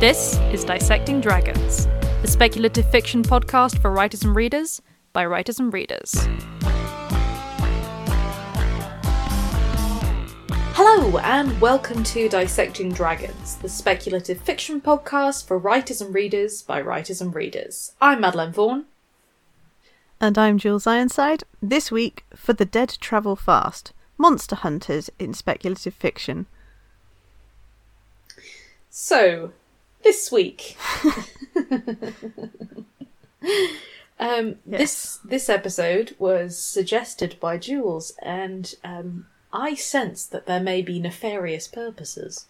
This is Dissecting Dragons, the speculative fiction podcast for writers and readers by writers and readers. Hello and welcome to Dissecting Dragons, the speculative fiction podcast for writers and readers by writers and readers. I'm Madeleine Vaughan. And I'm Jules Ironside. This week, For the Dead Travel Fast, Monster Hunters in Speculative Fiction. So, this week, Yes. this episode was suggested by Jules, and I sense that there may be nefarious purposes.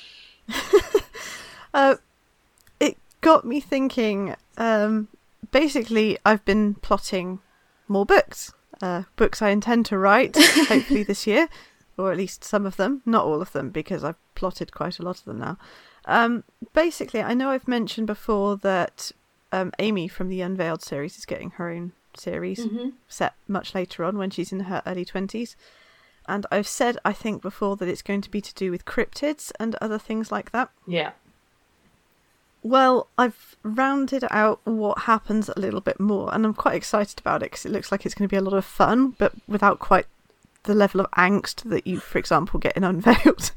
It got me thinking. Basically, I've been plotting more books. Books I intend to write, hopefully this year, or at least some of them. Not all of them, because I've plotted quite a lot of them now. Basically, I know I've mentioned before that Amy from the Unveiled series is getting her own series set much later on when she's in her early 20s. And I've said, I think, before that it's going to be to do with cryptids and other things like that. Yeah. Well, I've rounded out what happens a little bit more, and I'm quite excited about it because it looks like it's going to be a lot of fun, but without quite the level of angst that you, for example, get in Unveiled.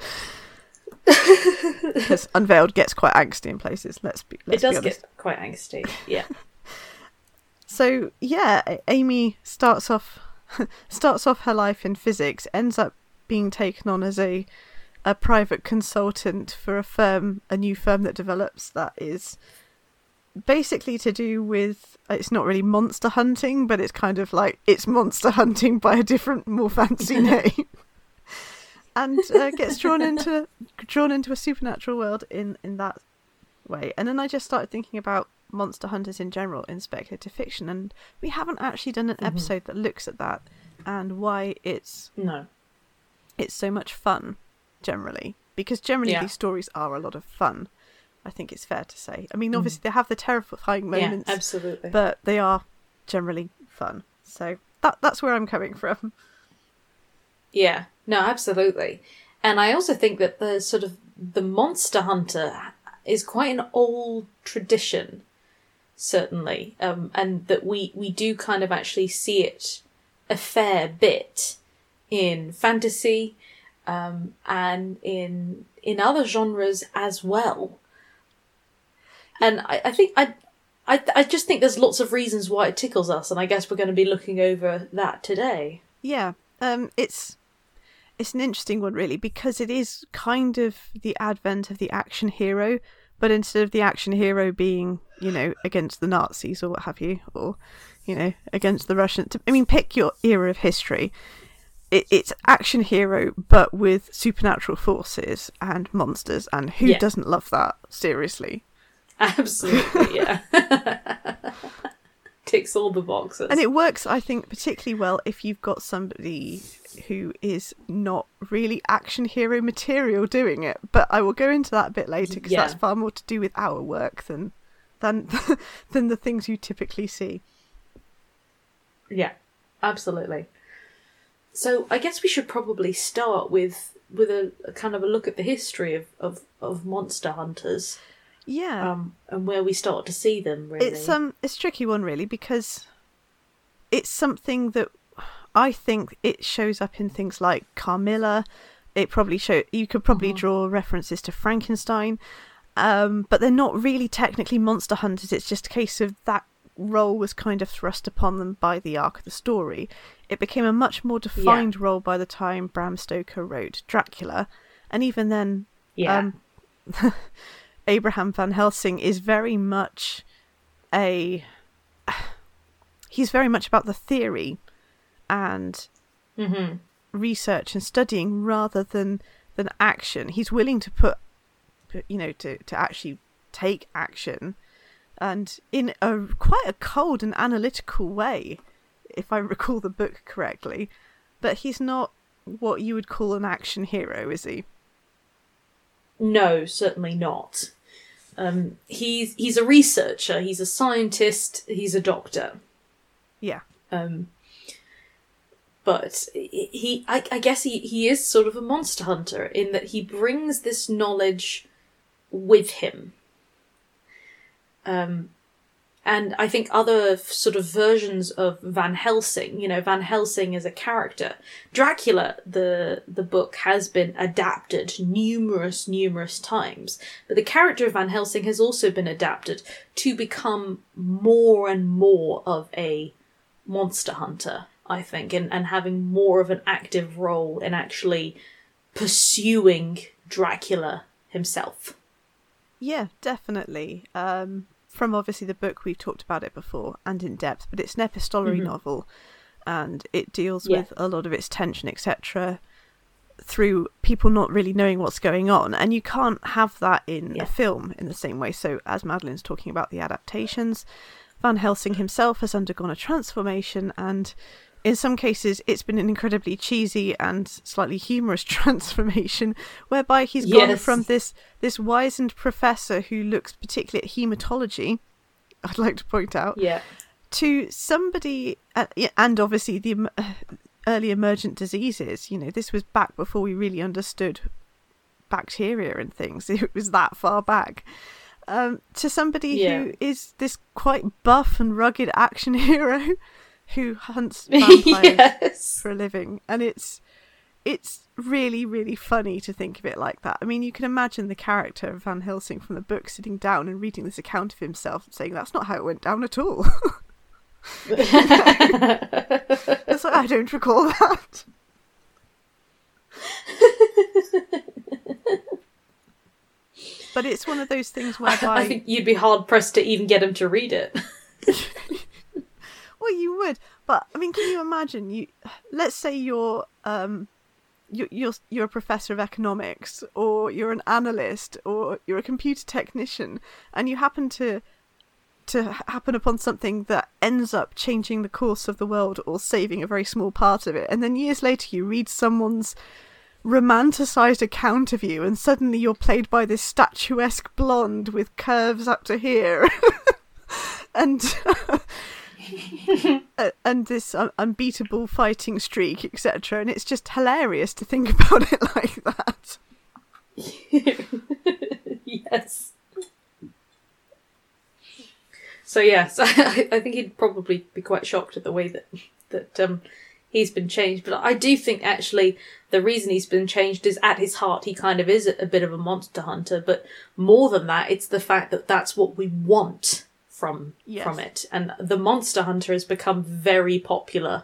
Because Unveiled gets quite angsty in places, let's be honest. It does get quite angsty, yeah. So, yeah, Amy starts off her life in physics, ends up being taken on as a private consultant for a new firm that develops that is basically to do with, it's not really monster hunting, but it's kind of like, it's monster hunting by a different, more fancy name. And gets drawn into a supernatural world in that way. And then I just started thinking about monster hunters in general in speculative fiction, and we haven't actually done an episode that looks at that and why it's so much fun generally, because generally these stories are a lot of fun. I think it's fair to say. I mean, obviously they have the terrifying moments, yeah, absolutely, but they are generally fun. So that's where I'm coming from. Yeah, no, absolutely. And I also think that the monster hunter is quite an old tradition, certainly, and that we do kind of actually see it a fair bit in fantasy, and in other genres as well. And I think I just think there's lots of reasons why it tickles us, and I guess we're going to be looking over that today. Yeah, it's an interesting one, really, because it is kind of the advent of the action hero, but instead of the action hero being, against the Nazis or what have you, or, against the Russians, I mean, pick your era of history. It's action hero, but with supernatural forces and monsters, and who doesn't love that? Seriously. Absolutely, yeah. Ticks all the boxes. And it works, I think, particularly well if you've got somebody who is not really action hero material doing it. But I will go into that a bit later, because that's far more to do with our work than the things you typically see. Yeah, absolutely. So I guess we should probably start with a kind of a look at the history of monster hunters. Yeah. And where we start to see them, really. It's a tricky one, really, because it's something that I think it shows up in things like Carmilla. You could probably draw references to Frankenstein, but they're not really technically monster hunters. It's just a case of that role was kind of thrust upon them by the arc of the story. It became a much more defined role by the time Bram Stoker wrote Dracula, and even then, Abraham Van Helsing is very much he's very much about the theory and research and studying rather than action. He's willing to put, to actually take action, and in quite a cold and analytical way, if I recall the book correctly. But he's not what you would call an action hero, is he? No, certainly not. He's a researcher, he's a scientist, he's a doctor. Yeah. But I guess he is sort of a monster hunter in that he brings this knowledge with him. And I think other sort of versions of Van Helsing, Van Helsing as a character. Dracula, the book, has been adapted numerous times. But the character of Van Helsing has also been adapted to become more and more of a monster hunter, I think, and having more of an active role in actually pursuing Dracula himself. Yeah, definitely. From obviously the book, we've talked about it before and in depth, but it's an epistolary novel, and it deals with a lot of its tension, etc., through people not really knowing what's going on, and you can't have that in a film in the same way. So as Madeline's talking about the adaptations, Van Helsing himself has undergone a transformation, and in some cases it's been an incredibly cheesy and slightly humorous transformation, whereby he's gone from this wizened professor who looks particularly at haematology, I'd like to point out, to somebody, and obviously the early emergent diseases. This was back before we really understood bacteria and things. It was that far back. To somebody who is this quite buff and rugged action hero who hunts vampires for a living. And it's really, really funny to think of it like that. I mean, you can imagine the character of Van Helsing from the book sitting down and reading this account of himself and saying, that's not how it went down at all. It's like, I don't recall that. But it's one of those things whereby I think you'd be hard pressed to even get him to read it. Well, you would, but I mean, can you imagine? Let's say you're a professor of economics, or you're an analyst, or you're a computer technician, and you happen to happen upon something that ends up changing the course of the world or saving a very small part of it, and then years later you read someone's romanticized account of you, and suddenly you're played by this statuesque blonde with curves up to here, and and this unbeatable fighting streak, etc. And it's just hilarious to think about it like that. Yes. So yes, I think he'd probably be quite shocked at the way that he's been changed. But I do think actually the reason he's been changed is at his heart he kind of is a bit of a monster hunter. But more than that, it's the fact that that's what we want from it. And the monster hunter has become very popular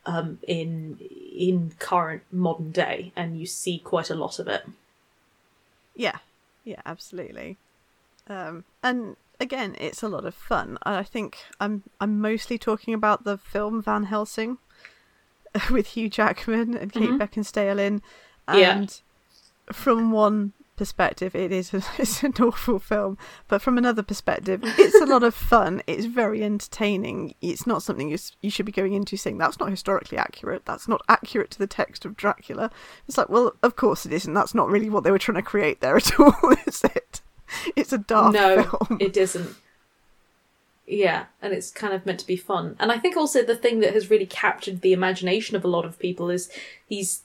in current modern day, and you see quite a lot of it. Yeah, absolutely. And again, it's a lot of fun. I think I'm mostly talking about the film Van Helsing with Hugh Jackman and Kate Beckinsale in. And from one perspective, it's an awful film, but from another perspective, it's a lot of fun. It's very entertaining. It's not something you should be going into saying that's not historically accurate, that's not accurate to the text of Dracula. It's like, well, of course it isn't. That's not really what they were trying to create there at all, is it? It's a dark film. No, it isn't. Yeah, and it's kind of meant to be fun. And I think also the thing that has really captured the imagination of a lot of people is these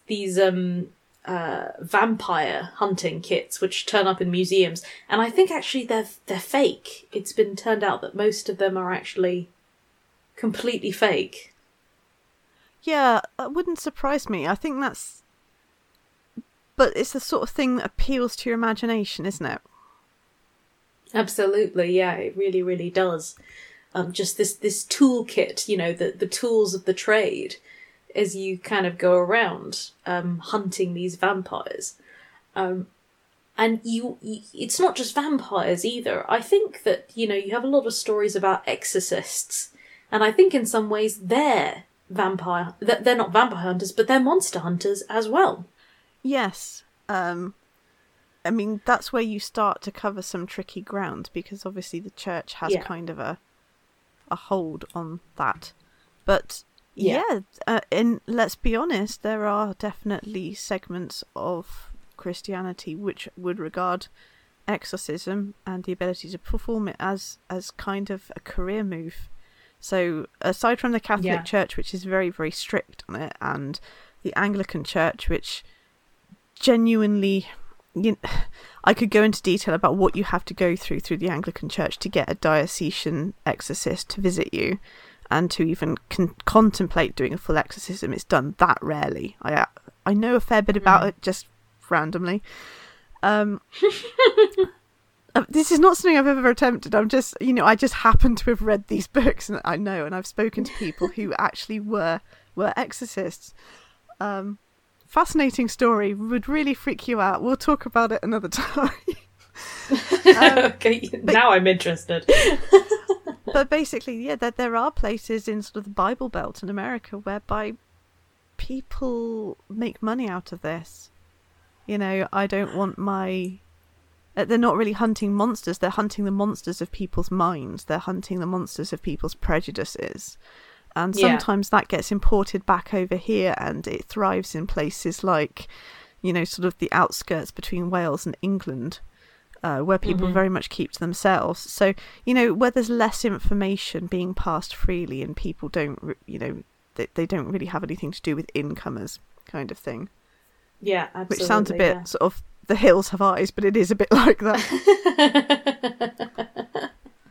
vampire hunting kits which turn up in museums, and I think actually they're fake. It's been turned out that most of them are actually completely fake. Yeah, that wouldn't surprise me. I think but it's the sort of thing that appeals to your imagination, isn't it? Absolutely, yeah, it really, really does. Just this toolkit, the tools of the trade, as you kind of go around hunting these vampires. And it's not just vampires either. I think that, you have a lot of stories about exorcists, and I think in some ways they're not vampire hunters, but they're monster hunters as well. Yes. I mean, that's where you start to cover some tricky ground, because obviously the church has kind of a hold on that. But and let's be honest, there are definitely segments of Christianity which would regard exorcism and the ability to perform it as kind of a career move. So aside from the Catholic Church, which is very, very strict on it, and the Anglican Church, which genuinely I could go into detail about what you have to go through the Anglican Church to get a diocesan exorcist to visit you, and to even contemplate doing a full exorcism. It's done that rarely. I know a fair bit about it, just randomly. This is not something I've ever attempted. I'm just, I just happen to have read these books, and I know, and I've spoken to people who actually were exorcists. Fascinating story. Would really freak you out. We'll talk about it another time. Okay, now I'm interested. But basically, yeah, there are places in sort of the Bible Belt in America whereby people make money out of this. I don't want my... They're not really hunting monsters. They're hunting the monsters of people's minds. They're hunting the monsters of people's prejudices. And sometimes that gets imported back over here, and it thrives in places like, sort of the outskirts between Wales and England, where people very much keep to themselves. So, where there's less information being passed freely, and people don't, they don't really have anything to do with incomers, kind of thing. Yeah, absolutely. Which sounds a bit sort of the hills have eyes, but it is a bit like that.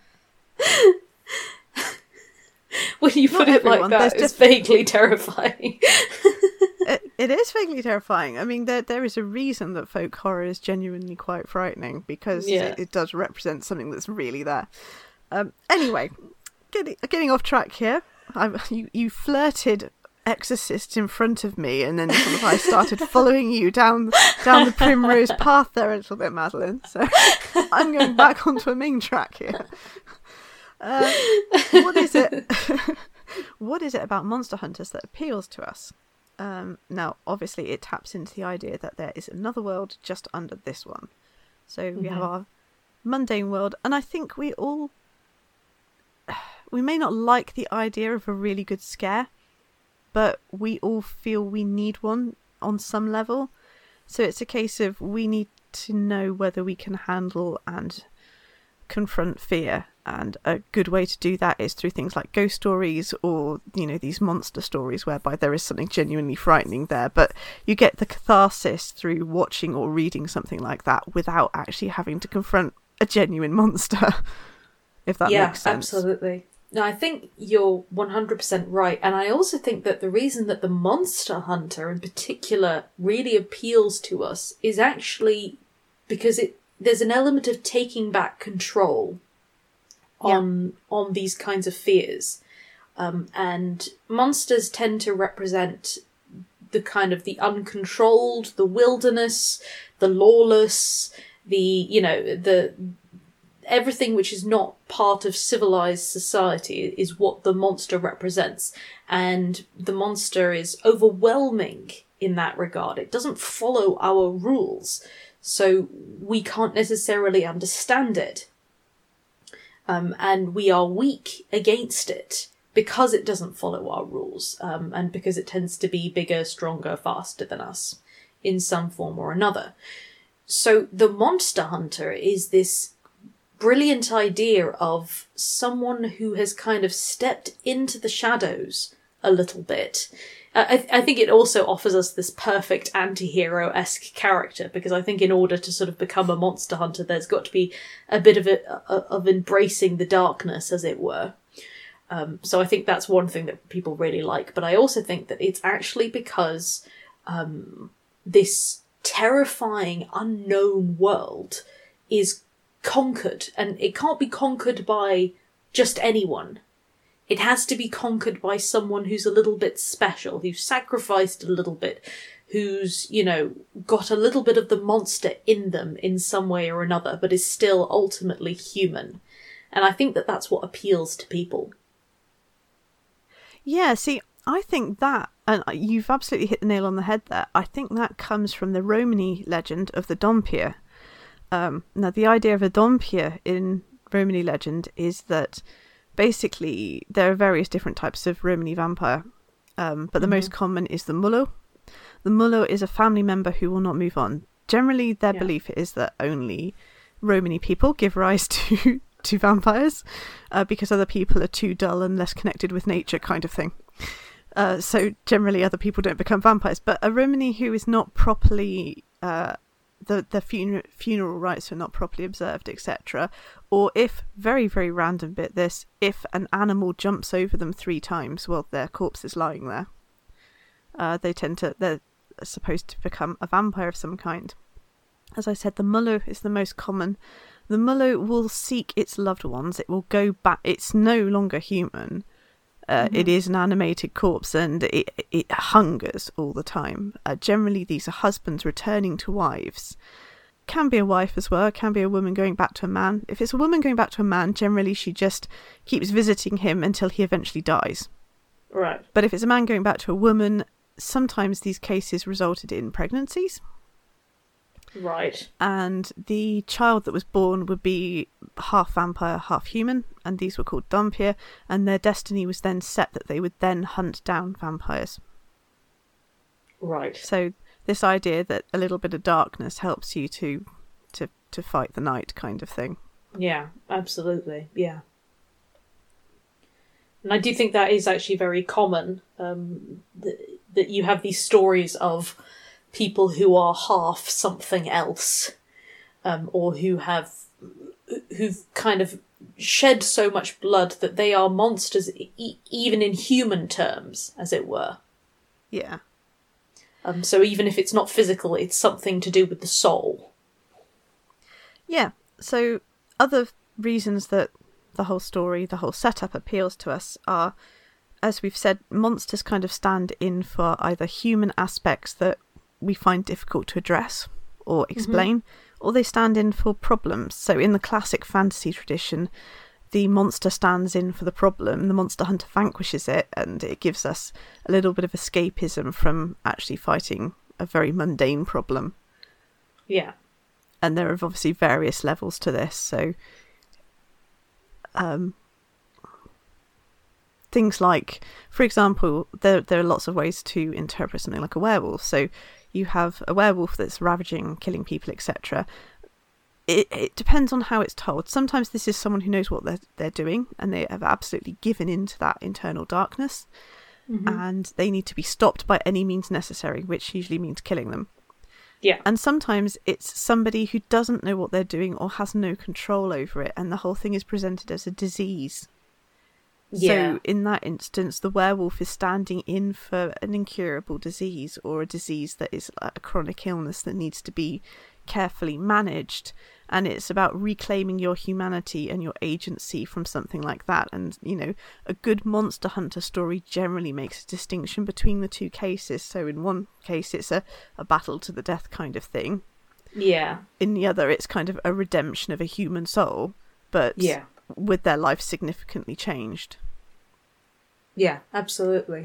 When you put it like that, it's vaguely terrifying. It is vaguely terrifying. I mean, there is a reason that folk horror is genuinely quite frightening, because it does represent something that's really there. Anyway, getting off track here. You flirted exorcists in front of me, and then sort of I started following you down the primrose path there a little bit, Madeline. So I'm going back onto a main track here. What is it? What is it about Monster Hunters that appeals to us? Now, obviously, it taps into the idea that there is another world just under this one. So we have our mundane world, and I think we may not like the idea of a really good scare, but we all feel we need one on some level. So it's a case of we need to know whether we can handle and confront fear, and a good way to do that is through things like ghost stories, or these monster stories whereby there is something genuinely frightening there, but you get the catharsis through watching or reading something like that without actually having to confront a genuine monster, if that makes sense. Yeah, absolutely. No, I think you're 100% right, and I also think that the reason that the Monster Hunter in particular really appeals to us is actually because there's an element of taking back control on these kinds of fears. And monsters tend to represent the kind of the uncontrolled, the wilderness, the lawless, the everything which is not part of civilized society is what the monster represents. And the monster is overwhelming in that regard. It doesn't follow our rules, so we can't necessarily understand it. And we are weak against it because it doesn't follow our rules, and because it tends to be bigger, stronger, faster than us in some form or another. So the Monster Hunter is this brilliant idea of someone who has kind of stepped into the shadows a little bit. I think it also offers us this perfect anti-hero-esque character, because I think in order to sort of become a monster hunter, there's got to be a bit of embracing the darkness, as it were. So I think that's one thing that people really like. But I also think that it's actually because this terrifying, unknown world is conquered, and it can't be conquered by just anyone. It has to be conquered by someone who's a little bit special, who's sacrificed a little bit, who's, got a little bit of the monster in them in some way or another, but is still ultimately human. And I think that that's what appeals to people. Yeah, see, I think that, and you've absolutely hit the nail on the head there, I think that comes from the Romany legend of the Dhampir. Now, the idea of a Dhampir in Romany legend is that basically there are various different types of Romany vampire, but the most common is the Mullo. The Mullo is a family member who will not move on. Generally, their belief is that only Romany people give rise to vampires, because other people are too dull and less connected with nature, kind of thing. So generally other people don't become vampires. But a Romany who is not properly funeral rites are not properly observed, etc. Or if, very, very random bit this, if an animal jumps over them 3 times while their corpse is lying there, they're supposed to become a vampire of some kind. As I said, the Mullo is the most common. The Mullo will seek its loved ones. It will go back. It's no longer human. It is an animated corpse, and it hungers all the time. Generally, these are husbands returning to wives. Can be a wife as well. Can be a woman going back to a man. If it's a woman going back to a man, generally she just keeps visiting him until he eventually dies. Right. But if it's a man going back to a woman, sometimes these cases resulted in pregnancies. Right. And the child that was born would be half vampire, half human, and these were called Dhampir, and their destiny was then set that they would then hunt down vampires. Right. So this idea that a little bit of darkness helps you to fight the night kind of thing. Yeah, absolutely. Yeah. And I do think that is actually very common, that you have these stories of people who are half something else, or who've kind of shed so much blood that they are monsters, even in human terms, as it were. Yeah. So even if it's not physical, it's something to do with the soul. Yeah. So other reasons that the whole story, the whole setup appeals to us are, as we've said, monsters kind of stand in for either human aspects that we find difficult to address or explain, or they stand in for problems. So in the classic fantasy tradition, the monster stands in for the problem, the monster hunter vanquishes it, and it gives us a little bit of escapism from actually fighting a very mundane problem. Yeah. And there are obviously various levels to this, so things like, for example, there are lots of ways to interpret something like a werewolf. So you have a werewolf that's ravaging, killing people, etc. It depends on how it's told. Sometimes this is someone who knows what they're doing, and they have absolutely given into that internal darkness, and they need to be stopped by any means necessary, which usually means killing them. Yeah. And sometimes it's somebody who doesn't know what they're doing or has no control over it, and the whole thing is presented as a disease. Yeah. So in that instance, the werewolf is standing in for an incurable disease, or a disease that is a chronic illness that needs to be carefully managed. And it's about reclaiming your humanity and your agency from something like that. And, you know, a good monster hunter story generally makes a distinction between the two cases. So in one case, it's a battle to the death kind of thing. Yeah. In the other, it's kind of a redemption of a human soul, but with their life significantly changed. Yeah, absolutely.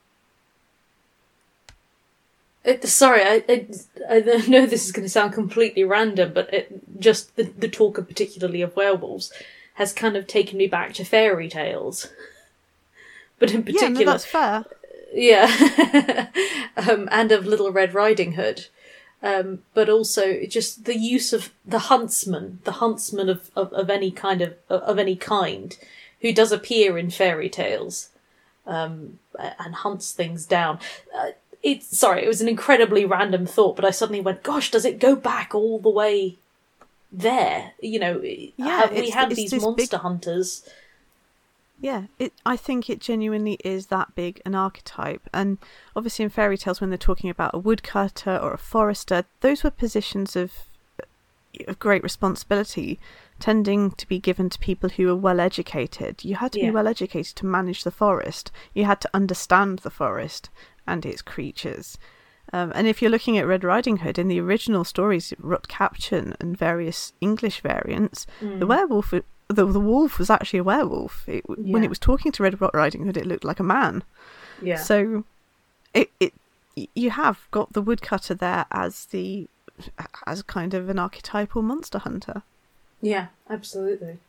Sorry, I know this is going to sound completely random, but just the talk of particularly of werewolves has kind of taken me back to fairy tales. But in particular... Yeah, no, that's fair. Yeah. And of Little Red Riding Hood. But also just the use of the huntsman of any kind of any kind, who does appear in fairy tales, and hunts things down. It was an incredibly random thought, but I suddenly went, gosh, does it go back all the way there? You know, have we had these monster hunters? Yeah, I think it genuinely is that big an archetype. And obviously in fairy tales, when they're talking about a woodcutter or a forester, those were positions of great responsibility, tending to be given to people who were well educated. You had to be well educated to manage the forest. You had to understand the forest and its creatures. And if you're looking at Red Riding Hood, in the original stories, Rutcaption and various English variants, the werewolf... The wolf was actually a werewolf. When it was talking to Red Riding Hood, it looked like a man. Yeah. So, you have got the woodcutter there as kind of an archetypal monster hunter. Yeah, absolutely.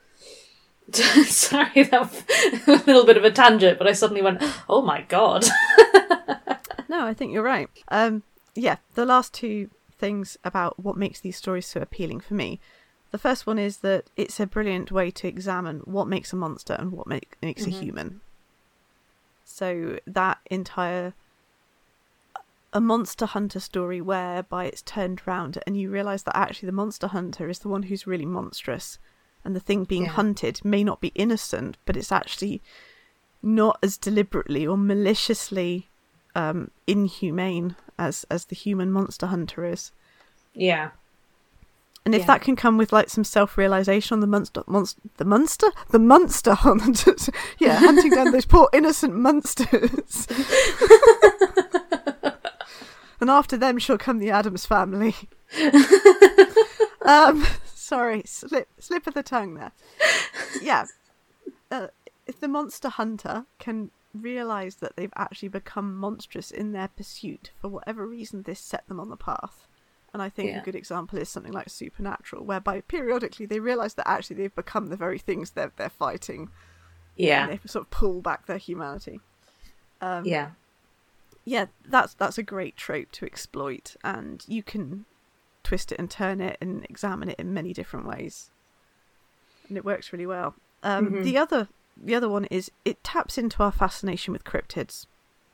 Sorry, that was a little bit of a tangent, but I suddenly went, "Oh my god!" No, I think you're right. The last two things about what makes these stories so appealing for me. The first one is that it's a brilliant way to examine what makes a monster and what makes a human. So that entire a Monster Hunter story whereby it's turned round and you realise that actually the Monster Hunter is the one who's really monstrous, and the thing being hunted may not be innocent, but it's actually not as deliberately or maliciously inhumane as the human Monster Hunter is. Yeah. And if that can come with like some self-realisation on the monster hunters, hunting down those poor innocent monsters. And after them shall come the Addams Family. Sorry, slip of the tongue there. Yeah. If the Monster Hunter can realise that they've actually become monstrous in their pursuit, for whatever reason this set them on the path. And I think a good example is something like Supernatural, whereby periodically they realise that actually they've become the very things they're fighting. Yeah. And they sort of pull back their humanity. Yeah, that's a great trope to exploit, and you can twist it and turn it and examine it in many different ways. And it works really well. The other one is it taps into our fascination with cryptids.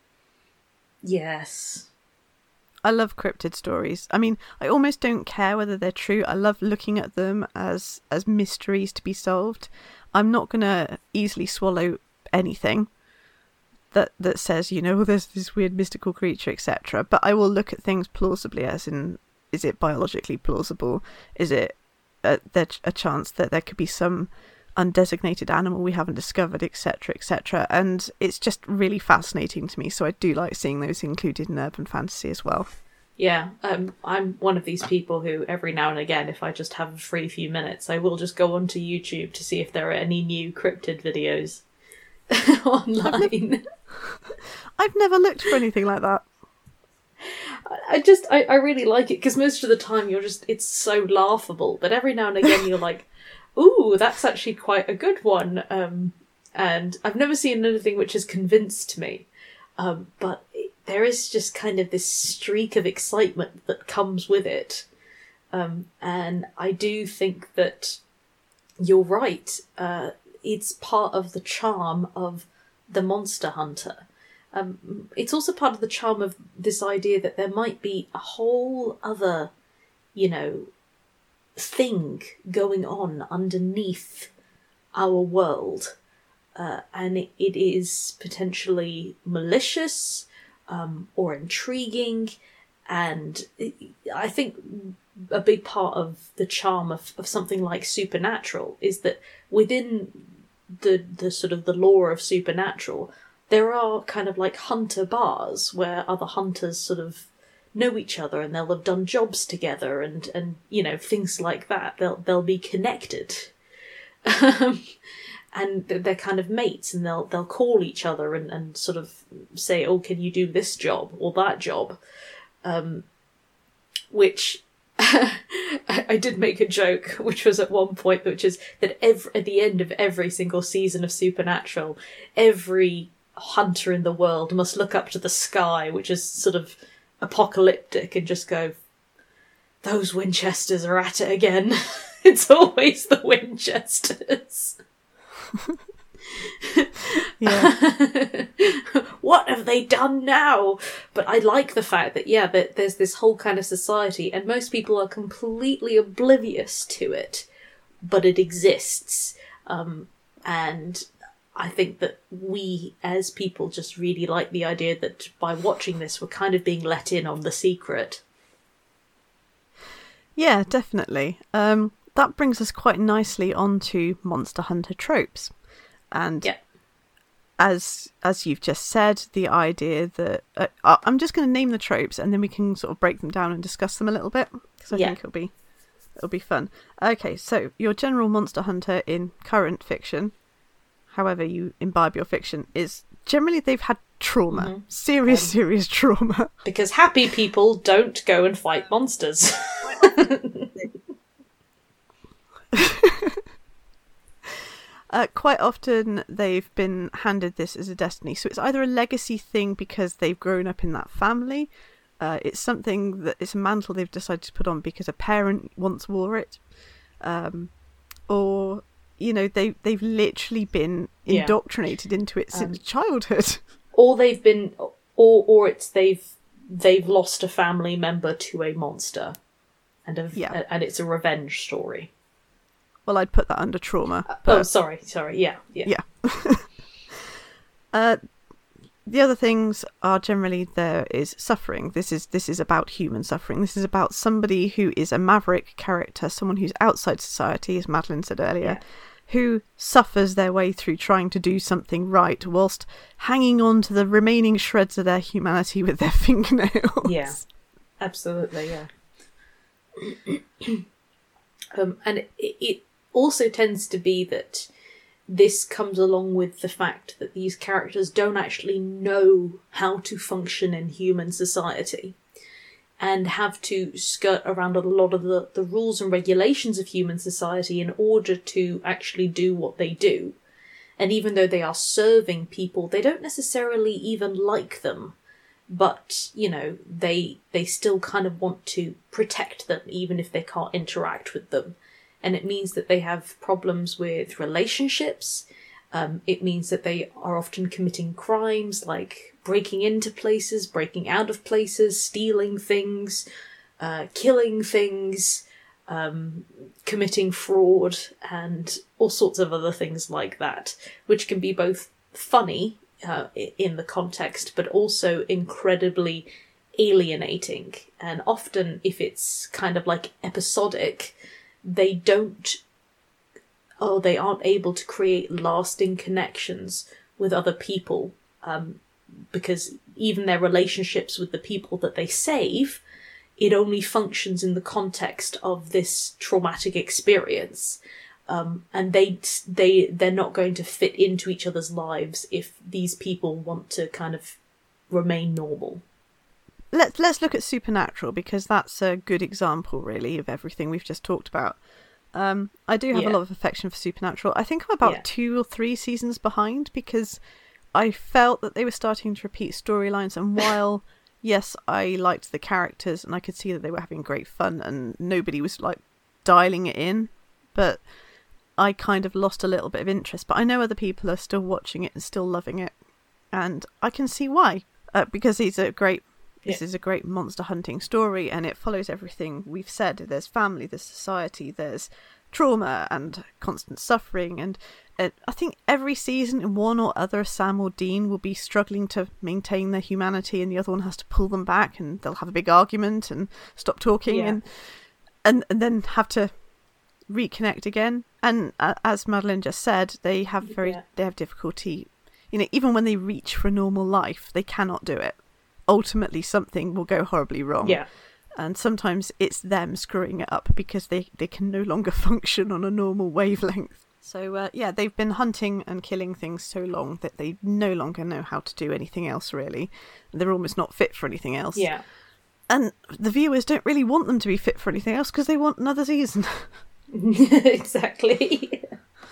Yes. I love cryptid stories. I mean, I almost don't care whether they're true. I love looking at them as mysteries to be solved. I'm not going to easily swallow anything that says, there's this weird mystical creature, etc. But I will look at things plausibly, as in, is it biologically plausible? Is it a chance that there could be some undesignated animal we haven't discovered, etc., etc. And it's just really fascinating to me, so I do like seeing those included in urban fantasy as well. Yeah, I'm one of these people who every now and again, if I just have a free few minutes, I will just go onto YouTube to see if there are any new cryptid videos online. I've never looked for anything like that. I really like it, because most of the time it's so laughable, but every now and again you're like, ooh, that's actually quite a good one. And I've never seen anything which has convinced me. But there is just kind of this streak of excitement that comes with it. And I do think that you're right. It's part of the charm of the Monster Hunter. It's also part of the charm of this idea that there might be a whole other, thing going on underneath our world, and it is potentially malicious or intriguing, and I think a big part of the charm of something like Supernatural is that within the sort of the lore of Supernatural, there are kind of like hunter bars where other hunters sort of know each other, and they'll have done jobs together, and things like that. They'll be connected, and they're kind of mates, and they'll call each other and sort of say, "Oh, can you do this job or that job?" Which I did make a joke, which was at one point, which is that at the end of every single season of Supernatural, every hunter in the world must look up to the sky, which is sort of apocalyptic, and just go, those Winchesters are at it again. It's always the Winchesters. Yeah. What have they done now? But I like the fact that, that there's this whole kind of society, and most people are completely oblivious to it, but it exists. And I think that we, as people, just really like the idea that by watching this, we're kind of being let in on the secret. Yeah, definitely. That brings us quite nicely onto Monster Hunter tropes. And as you've just said, the idea that... I'm just going to name the tropes, and then we can sort of break them down and discuss them a little bit, because I think it'll be fun. Okay, so your general Monster Hunter in current fiction, however you imbibe your fiction, is generally they've had trauma. Serious trauma. Because happy people don't go and fight monsters. Quite often they've been handed this as a destiny. So it's either a legacy thing because they've grown up in that family. It's something that it's a mantle they've decided to put on because a parent once wore it. Or... they've literally been indoctrinated into it since childhood. Or they've been, or it's they've they've lost a family member to a monster, and and it's a revenge story. Well, I'd put that under trauma. Sorry, yeah. The other things are generally there is suffering. This is about human suffering. This is about somebody who is a maverick character, someone who's outside society, as Madeline said earlier, who suffers their way through trying to do something right whilst hanging on to the remaining shreds of their humanity with their fingernails. Yeah, absolutely, yeah. And it also tends to be that this comes along with the fact that these characters don't actually know how to function in human society and have to skirt around a lot of the rules and regulations of human society in order to actually do what they do. And even though they are serving people, they don't necessarily even like them. But, you know, they still kind of want to protect them, even if they can't interact with them. And it means that they have problems with relationships. It means that they are often committing crimes like breaking into places, breaking out of places, stealing things, killing things, committing fraud, and all sorts of other things like that, which can be both funny in the context, but also incredibly alienating. And often, if it's kind of like episodic, they aren't able to create lasting connections with other people, because even their relationships with the people that they save, it only functions in the context of this traumatic experience. And they're not going to fit into each other's lives if these people want to kind of remain normal. Let's look at Supernatural, because that's a good example, really, of everything we've just talked about. I do have a lot of affection for Supernatural. I think I'm about 2 or 3 seasons behind, because I felt that they were starting to repeat storylines, and while, yes, I liked the characters, and I could see that they were having great fun, and nobody was, like, dialing it in, but I kind of lost a little bit of interest. But I know other people are still watching it and still loving it, and I can see why. Because this is a great monster hunting story, and it follows everything we've said. There's family, there's society, there's trauma and constant suffering, and I think every season one or other, Sam or Dean, will be struggling to maintain their humanity, and the other one has to pull them back, and they'll have a big argument and stop talking, and then have to reconnect again. And as Madeline just said, they have difficulty, you know, even when they reach for a normal life, they cannot do it. Ultimately something will go horribly wrong. Yeah. And sometimes it's them screwing it up because they can no longer function on a normal wavelength. So, they've been hunting and killing things so long that they no longer know how to do anything else, really. They're almost not fit for anything else. Yeah. And the viewers don't really want them to be fit for anything else because they want another season. Exactly.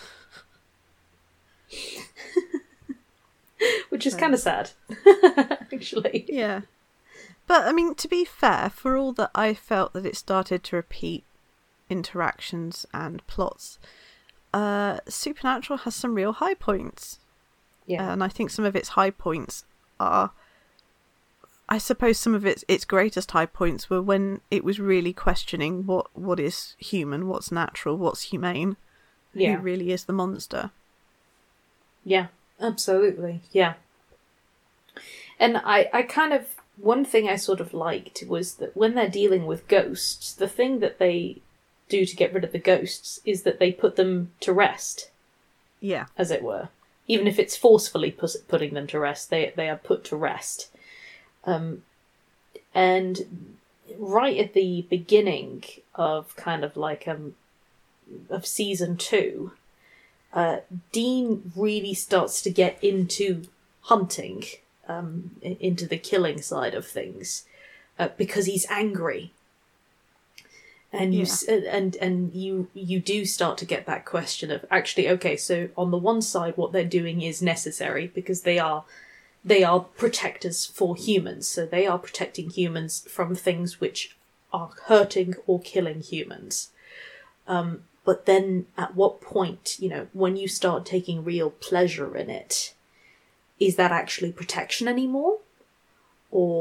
Which is kind of sad, actually. Yeah. But, I mean, to be fair, for all that I felt that it started to repeat interactions and plots, Supernatural has some real high points. Yeah. And I think some of its high points are... I suppose some of its greatest high points were when it was really questioning what is human, what's natural, what's humane, who really is the monster. Yeah. Absolutely, yeah. And I kind of... One thing I sort of liked was that when they're dealing with ghosts, the thing that they do to get rid of the ghosts is that they put them to rest. Yeah. As it were. Even if it's forcefully putting them to rest, they are put to rest. And right at the beginning of kind of like... of season 2... Dean really starts to get into hunting, into the killing side of things, because he's angry, and you do start to get that question of actually, okay, so on the one side, what they're doing is necessary because they are protectors for humans, so they are protecting humans from things which are hurting or killing humans. But then at what point, you know, when you start taking real pleasure in it, is that actually protection anymore? Or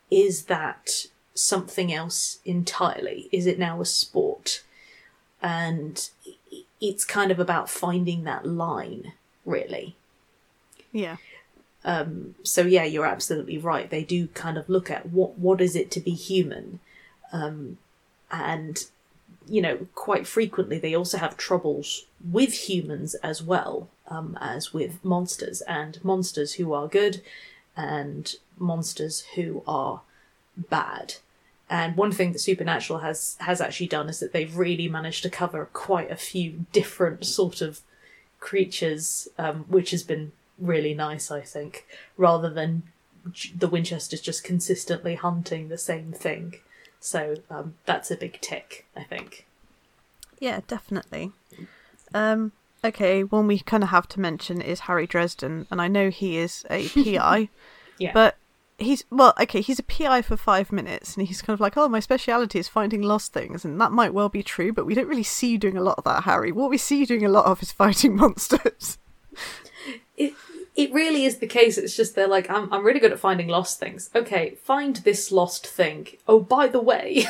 is that something else entirely? Is it now a sport? And it's kind of about finding that line, really. Yeah. So yeah, you're absolutely right. They do kind of look at what is it to be human, and quite frequently they also have troubles with humans as well, as with monsters, and monsters who are good and monsters who are bad. And one thing that Supernatural has actually done is that they've really managed to cover quite a few different sort of creatures, which has been really nice, I think, rather than the Winchesters just consistently hunting the same thing. So that's a big tick, I think. Yeah, definitely. Okay, one we kind of have to mention is Harry Dresden, and I know he is a PI, Yeah. but he's a PI for 5 minutes, and he's kind of like, oh, my speciality is finding lost things, and that might well be true, but we don't really see you doing a lot of that, Harry. What we see you doing a lot of is fighting monsters. It really is the case. It's just they're like, I'm really good at finding lost things. Okay, find this lost thing. Oh, by the way,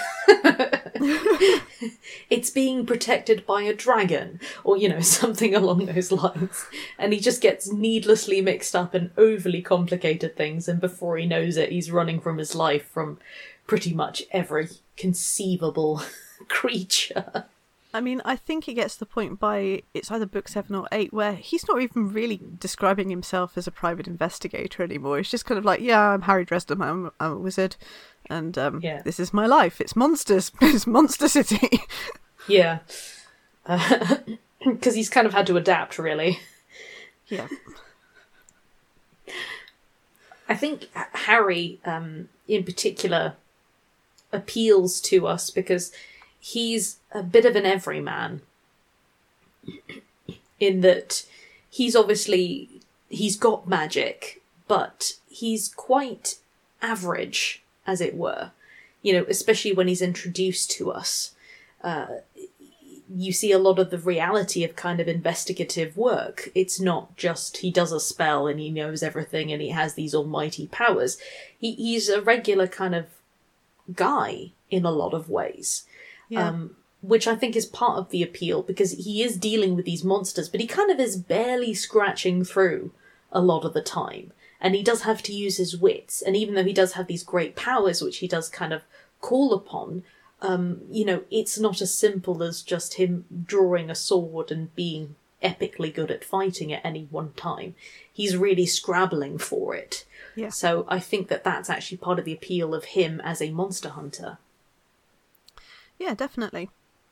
it's being protected by a dragon, or something along those lines. And he just gets needlessly mixed up in overly complicated things, and before he knows it, he's running from his life from pretty much every conceivable creature. I mean, I think it gets to the point by, it's either book 7 or 8, where he's not even really describing himself as a private investigator anymore. It's just kind of like, yeah, I'm Harry Dresden, I'm a wizard, and This is my life. It's monsters. It's Monster City. Yeah. Because he's kind of had to adapt, really. Yeah. I think Harry, in particular, appeals to us because he's a bit of an everyman, in that he's got magic, but he's quite average, as it were. Especially when he's introduced to us. You see a lot of the reality of kind of investigative work. It's not just he does a spell and he knows everything and he has these almighty powers. He's a regular kind of guy in a lot of ways. Yeah. Which I think is part of the appeal, because he is dealing with these monsters, but he kind of is barely scratching through a lot of the time. And he does have to use his wits. And even though he does have these great powers, which he does kind of call upon, it's not as simple as just him drawing a sword and being epically good at fighting at any one time. He's really scrabbling for it. Yeah. So I think that that's actually part of the appeal of him as a monster hunter. Yeah, definitely.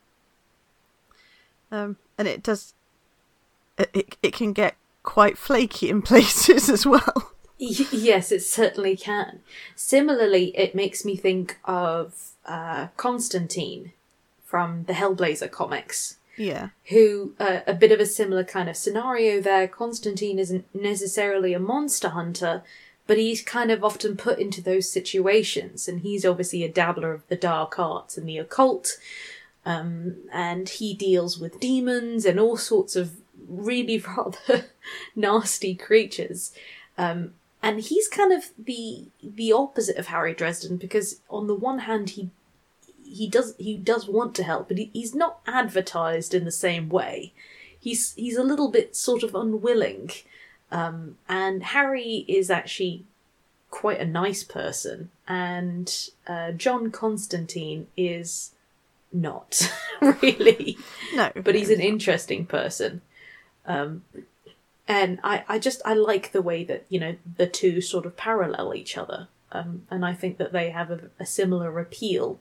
And it does. It can get quite flaky in places as well. Yes, it certainly can. Similarly, it makes me think of Constantine from the Hellblazer comics. Yeah. Who, a bit of a similar kind of scenario there. Constantine isn't necessarily a monster hunter, but he's kind of often put into those situations, and he's obviously a dabbler of the dark arts and the occult, and he deals with demons and all sorts of really rather nasty creatures. And he's kind of the opposite of Harry Dresden, because on the one hand he does want to help, but he's not advertised in the same way. He's a little bit sort of unwilling. And Harry is actually quite a nice person, and John Constantine is not, really. No. But he's an interesting person. And I like the way that, the two sort of parallel each other. And I think that they have a similar appeal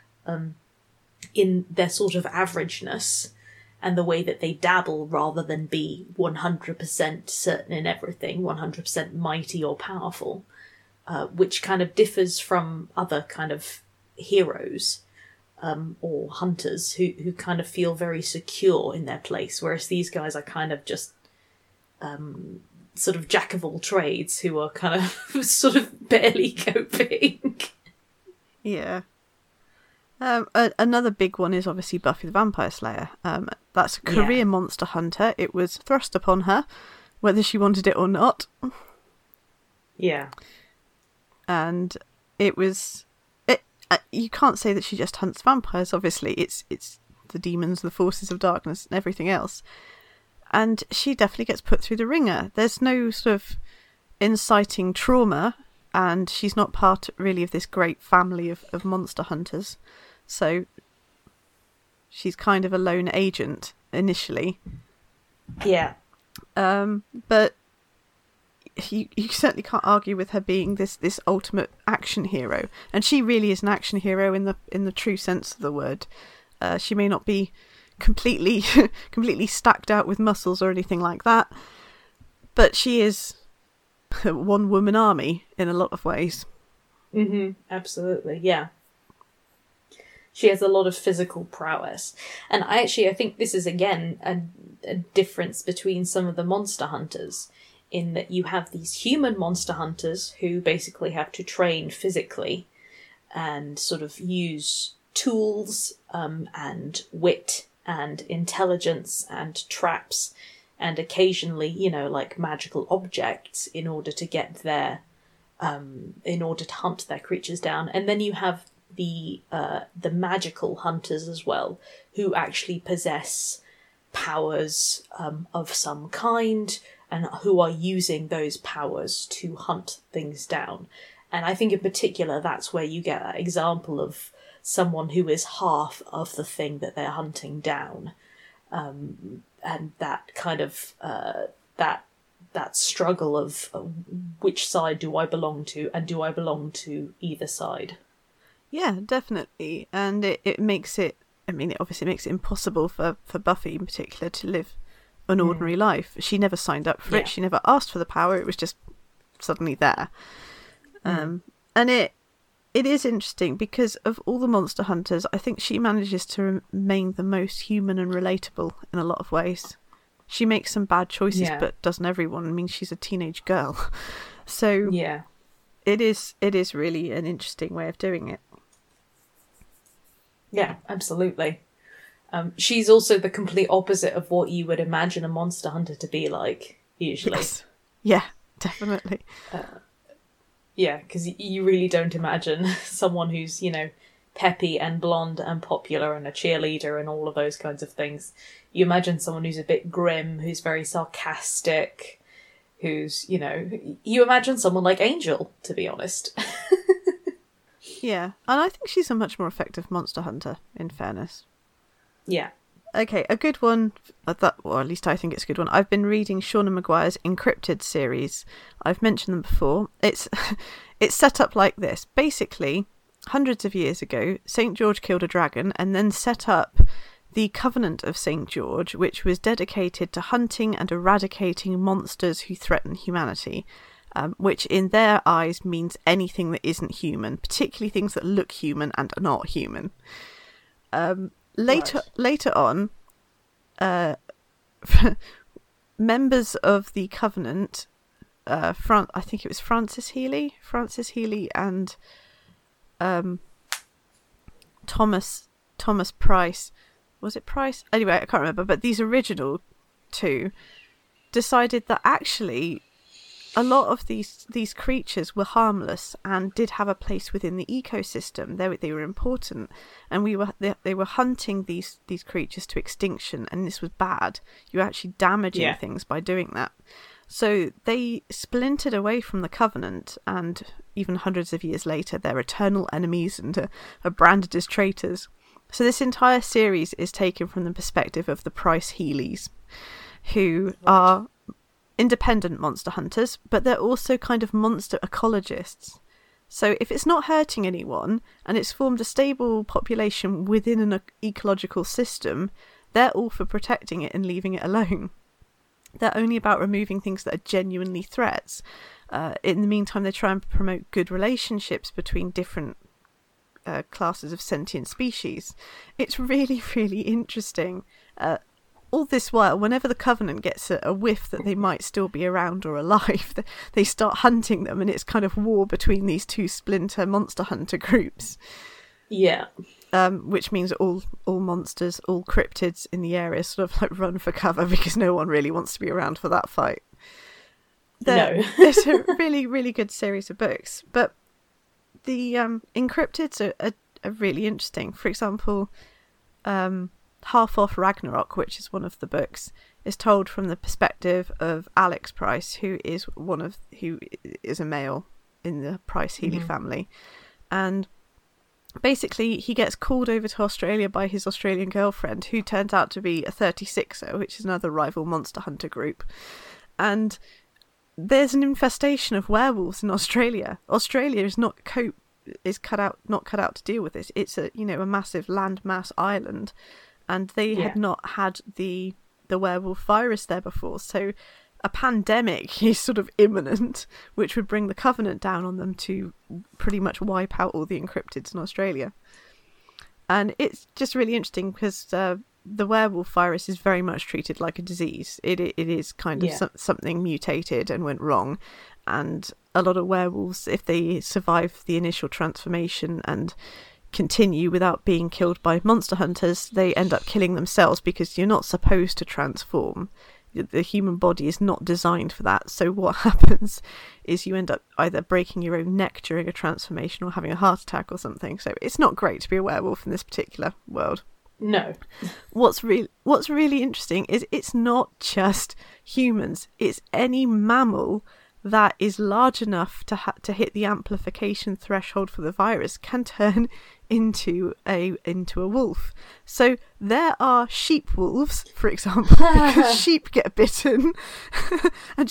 in their sort of averageness, and the way that they dabble rather than be 100% certain in everything, 100% mighty or powerful, which kind of differs from other kind of heroes or hunters who kind of feel very secure in their place, whereas these guys are kind of just sort of jack of all trades who are kind of sort of barely coping. Yeah. Another big one is obviously Buffy the Vampire Slayer. That's a career monster hunter. It was thrust upon her, whether she wanted it or not. Yeah. And it was. You can't say that she just hunts vampires. Obviously, it's the demons, the forces of darkness, and everything else. And she definitely gets put through the ringer. There's no sort of inciting trauma, and she's not part really of this great family of monster hunters. So she's kind of a lone agent initially. Yeah. But you certainly can't argue with her being this ultimate action hero, and she really is an action hero in the true sense of the word. She may not be completely stacked out with muscles or anything like that, but she is a one-woman army in a lot of ways. Absolutely, yeah. She has a lot of physical prowess, and I think this is again a difference between some of the monster hunters, in that you have these human monster hunters who basically have to train physically and sort of use tools and wit and intelligence and traps and occasionally, like magical objects in order to get their in order to hunt their creatures down. And then you have the magical hunters as well, who actually possess powers of some kind, and who are using those powers to hunt things down. And I think in particular that's where you get that example of someone who is half of the thing that they're hunting down. And that kind of that struggle of which side do I belong to, and do I belong to either side? Yeah, definitely. And it makes it, it obviously makes it impossible for Buffy in particular to live an ordinary life. She never signed up for it. She never asked for the power. It was just suddenly there. And it is interesting because of all the monster hunters, I think she manages to remain the most human and relatable in a lot of ways. She makes some bad choices, but doesn't everyone? I mean, she's a teenage girl. So it is really an interesting way of doing it. Yeah, absolutely. She's also the complete opposite of what you would imagine a monster hunter to be like, usually. Yes. Yeah, definitely. Yeah, because you really don't imagine someone who's, peppy and blonde and popular and a cheerleader and all of those kinds of things. You imagine someone who's a bit grim, who's very sarcastic, who's, you imagine someone like Angel, to be honest. Yeah, and I think she's a much more effective monster hunter, in fairness. Yeah. Okay, a good one, or at least I think it's a good one. I've been reading Shauna Maguire's Encrypted series. I've mentioned them before. It's set up like this. Basically, hundreds of years ago, St. George killed a dragon and then set up the Covenant of St. George, which was dedicated to hunting and eradicating monsters who threaten humanity, which in their eyes means anything that isn't human, particularly things that look human and are not human. Later on, members of the Covenant, I think it was Francis Healy and Thomas Price. Was it Price? Anyway, I can't remember. But these original two decided that actually a lot of these creatures were harmless and did have a place within the ecosystem. They were important, and they were hunting these creatures to extinction, and this was bad. You're actually damaging things by doing that. So they splintered away from the Covenant, and even hundreds of years later, they're eternal enemies and are branded as traitors. So this entire series is taken from the perspective of the Price Healys, who are independent monster hunters, but they're also kind of monster ecologists. So if it's not hurting anyone and it's formed a stable population within an ecological system, they're all for protecting it and leaving it alone. They're only about removing things that are genuinely threats. In the meantime, they try and promote good relationships between different classes of sentient species. It's really, really interesting. All this while, whenever the Covenant gets a whiff that they might still be around or alive, they start hunting them, and it's kind of war between these two splinter monster hunter groups. Yeah. Which means all monsters, all cryptids in the area sort of like run for cover because no one really wants to be around for that fight. No. It's a really, really good series of books. But the encryptids are really interesting. For example, Half Off Ragnarok, which is one of the books, is told from the perspective of Alex Price, who is a male in the Price Healy family, and basically he gets called over to Australia by his Australian girlfriend, who turns out to be a 36er, which is another rival monster hunter group, and there's an infestation of werewolves in Australia. Australia is not cut out to deal with this. It's a massive landmass island, and they had not had the werewolf virus there before, so a pandemic is sort of imminent, which would bring the Covenant down on them to pretty much wipe out all the encryptids in Australia. And it's just really interesting because the werewolf virus is very much treated like a disease. It is kind of something mutated and went wrong, and a lot of werewolves, if they survive the initial transformation and continue without being killed by monster hunters, they end up killing themselves, because you're not supposed to transform. The human body is not designed for that. So what happens is you end up either breaking your own neck during a transformation or having a heart attack or something. So it's not great to be a werewolf in this particular world. No. What's really interesting is it's not just humans. It's any mammal that is large enough to hit the amplification threshold for the virus can turn into a wolf. So there are sheep wolves, for example, because sheep get bitten, and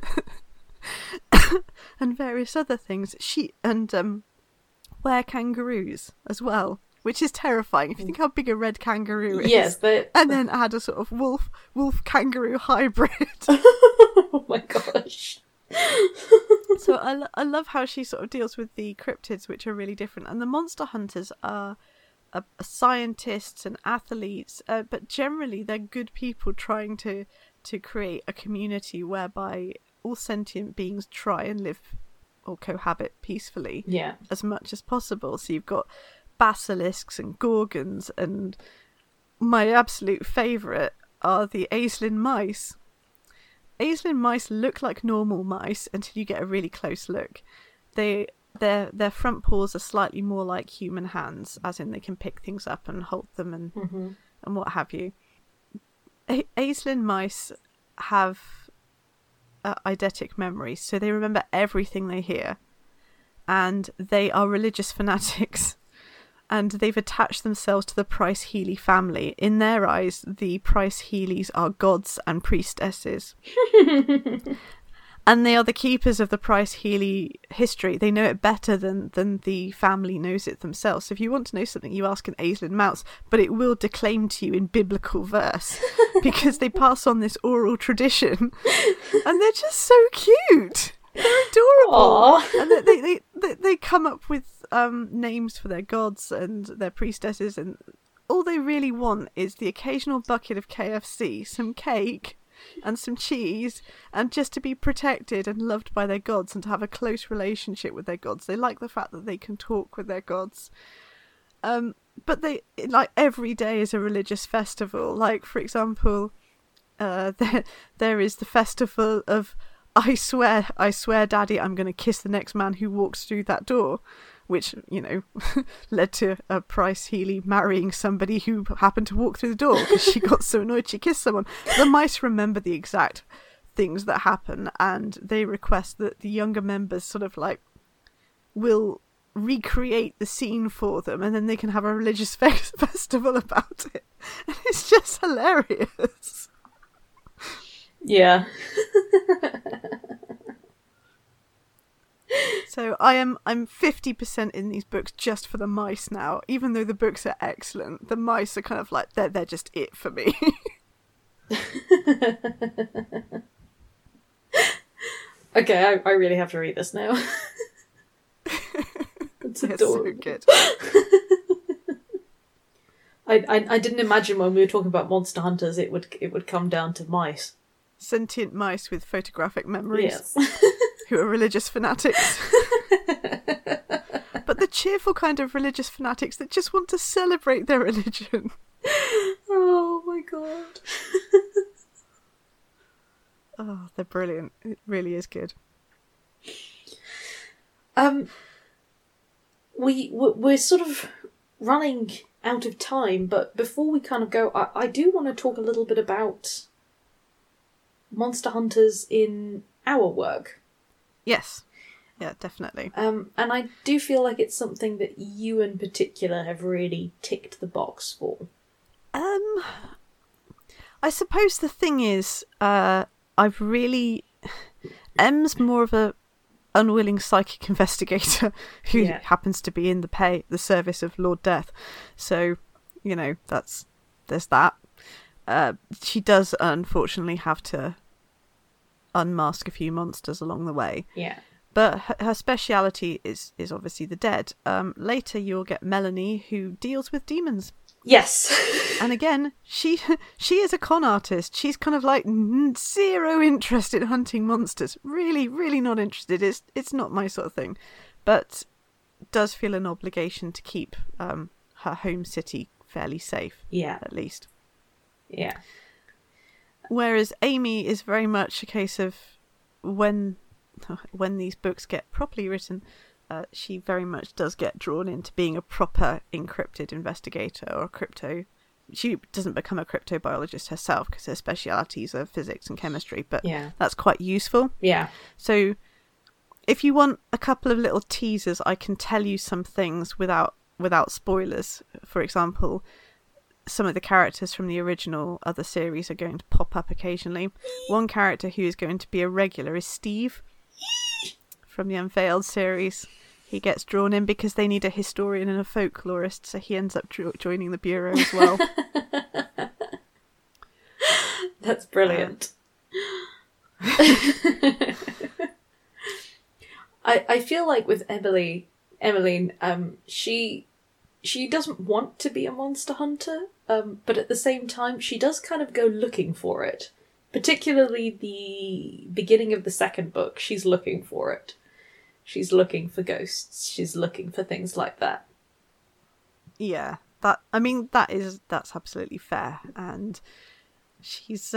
and various other things. Sheep and were-kangaroos as well, which is terrifying. If you think how big a red kangaroo is, yes, but and then add a sort of wolf kangaroo hybrid. Oh my gosh. So I love how she sort of deals with the cryptids, which are really different, and the monster hunters are scientists and athletes, but generally they're good people trying to create a community whereby all sentient beings try and live or cohabit peacefully as much as possible. So you've got basilisks and gorgons, and my absolute favourite are the Aislinn mice. Aislinn mice look like normal mice until you get a really close look. Their front paws are slightly more like human hands, as in they can pick things up and hold them and what have you. Aislinn mice have eidetic memories, so they remember everything they hear, and they are religious fanatics. And they've attached themselves to the Price Healy family. In their eyes, the Price Healys are gods and priestesses. And they are the keepers of the Price Healy history. They know it better than the family knows it themselves. So if you want to know something, you ask an Aislinn mouse, but it will declaim to you in biblical verse, because they pass on this oral tradition. And they're just so cute. They're adorable. Aww. And they come up with names for their gods and their priestesses, and all they really want is the occasional bucket of KFC, some cake and some cheese, and just to be protected and loved by their gods and to have a close relationship with their gods. They like the fact that they can talk with their gods. But they, like, every day is a religious festival. Like, for example, there is the festival of I swear, Daddy, I'm going to kiss the next man who walks through that door, which, led to a Price Healy marrying somebody who happened to walk through the door because she got so annoyed she kissed someone. The mice remember the exact things that happen, and they request that the younger members sort of like will recreate the scene for them, and then they can have a religious festival about it. And it's just hilarious. Yeah. So I'm 50% in these books just for the mice now, even though the books are excellent. The mice are kind of like they're just it for me. Okay, I really have to read this now. It's adorable. So good. I didn't imagine when we were talking about monster hunters it would come down to mice. Sentient mice with photographic memories. Yes. Who are religious fanatics. But the cheerful kind of religious fanatics that just want to celebrate their religion. Oh my god. Oh, they're brilliant. It really is good. we're sort of running out of time, but before we kind of go, I do want to talk a little bit about monster hunters in our work. Yes. Yeah, definitely. And I do feel like it's something that you in particular have really ticked the box for. I suppose the thing is, I've really... M's more of a unwilling psychic investigator who happens to be in the service of Lord Death. So, there's that. She does unfortunately have to unmask a few monsters along the way. Yeah. But her speciality is obviously the dead. Later you'll get Melanie, who deals with demons. Yes. And again, she is a con artist. She's kind of like zero interest in hunting monsters. Really, really not interested. It's not my sort of thing. But does feel an obligation to keep her home city fairly safe. Yeah. At least. Yeah. Whereas Amy is very much a case of when these books get properly written, she very much does get drawn into being a proper encrypted investigator or crypto. She doesn't become a cryptobiologist herself because her specialities are physics and chemistry, but that's quite useful. Yeah. So if you want a couple of little teasers, I can tell you some things without spoilers. For example, some of the characters from the original other series are going to pop up occasionally. One character who is going to be a regular is Steve from the Unveiled series. He gets drawn in because they need a historian and a folklorist, so he ends up joining the bureau as well. That's brilliant. I feel like with Emmeline, she doesn't want to be a monster hunter, but at the same time she does kind of go looking for it. Particularly the beginning of the second book, she's looking for it. She's looking for ghosts. She's looking for things like that. Yeah, that's absolutely fair. And she's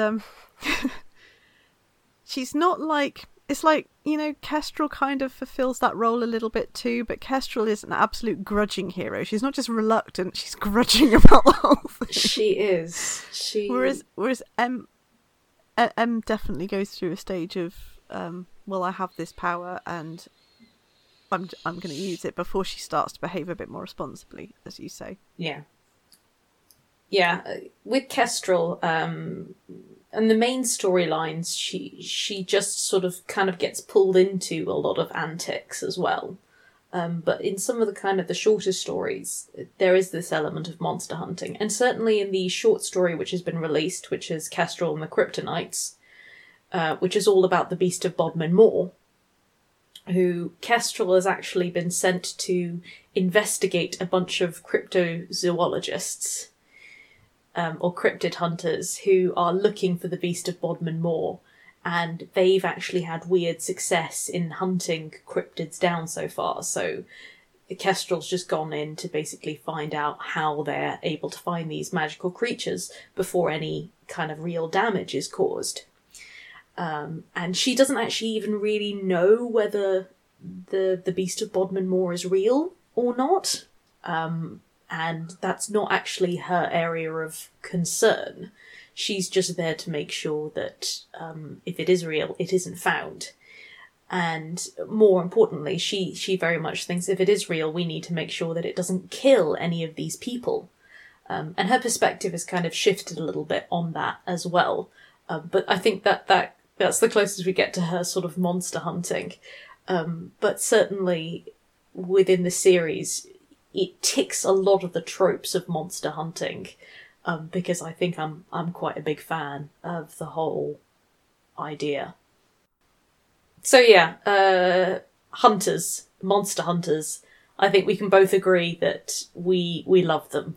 she's not like, it's like, Kestrel kind of fulfills that role a little bit too, but Kestrel is an absolute grudging hero. She's not just reluctant, she's grudging about the whole thing. She is. Whereas M definitely goes through a stage of, well, I have this power and I'm going to use it before she starts to behave a bit more responsibly, as you say. Yeah. Yeah, with Kestrel, and the main storylines, she just sort of kind of gets pulled into a lot of antics as well. But in some of the kind of the shorter stories, there is this element of monster hunting. And certainly in the short story which has been released, which is Kestrel and the Kryptonites, which is all about the Beast of Bodmin Moor, who Kestrel has actually been sent to investigate a bunch of cryptozoologists, or cryptid hunters, who are looking for the Beast of Bodmin Moor. And they've actually had weird success in hunting cryptids down so far. So Kestrel's just gone in to basically find out how they're able to find these magical creatures before any kind of real damage is caused. And she doesn't actually even really know whether the Beast of Bodmin Moor is real or not. And that's not actually her area of concern. She's just there to make sure that if it is real, it isn't found. And more importantly, she very much thinks if it is real, we need to make sure that it doesn't kill any of these people. And her perspective has kind of shifted a little bit on that as well. But I think that's the closest we get to her sort of monster hunting. But certainly within the series, it ticks a lot of the tropes of monster hunting. Because I think I'm quite a big fan of the whole idea. So yeah, hunters, monster hunters. I think we can both agree that we love them.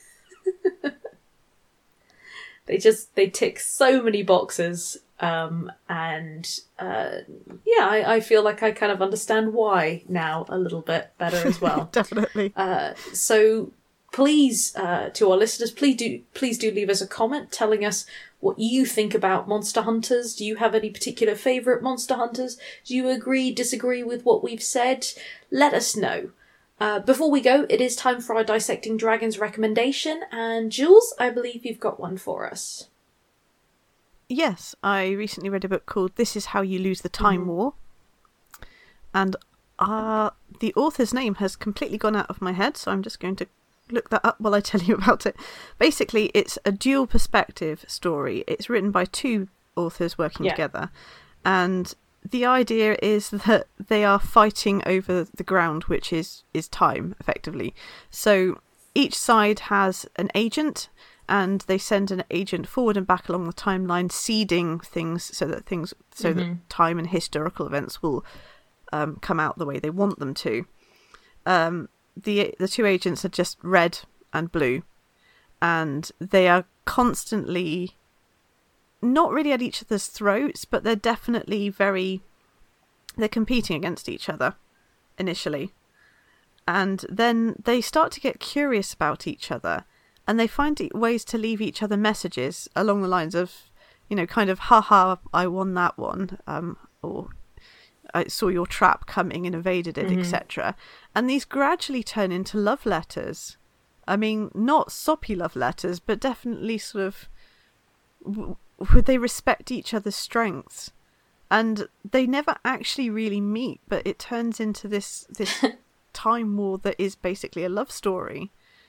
They tick so many boxes, and I feel like I kind of understand why now a little bit better as well. Definitely. So please, to our listeners, please do leave us a comment telling us what you think about monster hunters. Do you have any particular favourite monster hunters? Do you agree, disagree with what we've said? Let us know. Before we go, it is time for our Dissecting Dragons recommendation, and Jules, I believe you've got one for us. Yes, I recently read a book called This Is How You Lose the Time War, and the author's name has completely gone out of my head, so I'm just going to look that up while I tell you about it. Basically, it's a dual perspective story. It's written by two authors working together, and the idea is that they are fighting over the ground, which is time, effectively. So each side has an agent, and they send an agent forward and back along the timeline, seeding things so that time and historical events will come out the way they want them to. The two agents are just red and blue, and they are constantly not really at each other's throats, but they're definitely they're competing against each other initially, and then they start to get curious about each other, and they find ways to leave each other messages along the lines of, kind of, haha, I won that one, or I saw your trap coming and evaded it, etc. And these gradually turn into love letters. I mean, not soppy love letters, but definitely sort of, they respect each other's strengths. And they never actually really meet, but it turns into this time war that is basically a love story.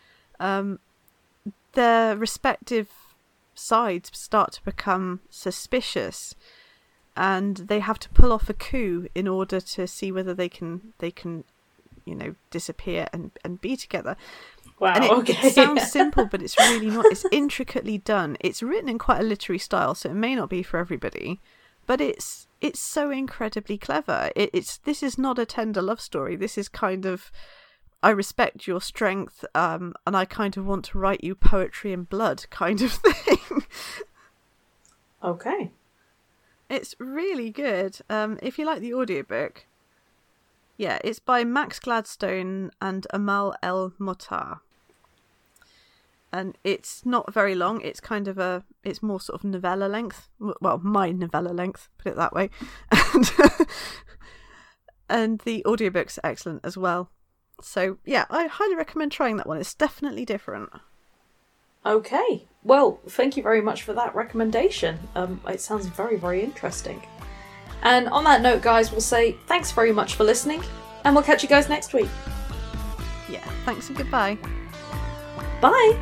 Their respective sides start to become suspicious, and they have to pull off a coup in order to see whether they can disappear and be together. Wow. And it sounds simple, but it's really not. It's intricately done. It's written in quite a literary style, so it may not be for everybody, but it's so incredibly clever. This is not a tender love story. This is kind of, I respect your strength, and I kind of want to write you poetry and blood kind of thing. Okay. It's really good. If you like the audiobook, yeah, it's by Max Gladstone and Amal El Motar. And it's not very long. It's kind of it's more sort of novella length. Well, my novella length, put it that way. And the audiobook's excellent as well. So, yeah, I highly recommend trying that one. It's definitely different. Okay. Well, thank you very much for that recommendation. It sounds very, very interesting. And on that note, guys, we'll say thanks very much for listening, and we'll catch you guys next week. Yeah, thanks and goodbye. Bye!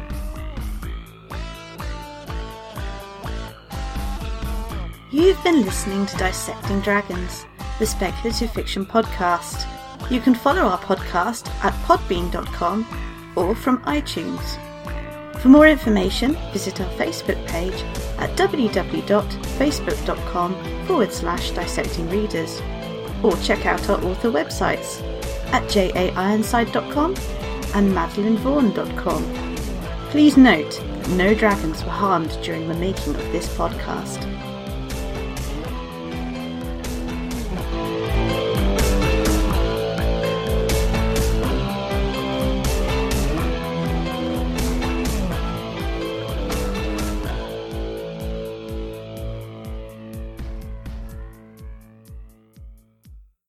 You've been listening to Dissecting Dragons, the speculative fiction podcast. You can follow our podcast at podbean.com or from iTunes. For more information, visit our Facebook page at www.facebook.com/dissectingreaders, or check out our author websites at jaironside.com and madeleinevaughan.com. Please note that no dragons were harmed during the making of this podcast.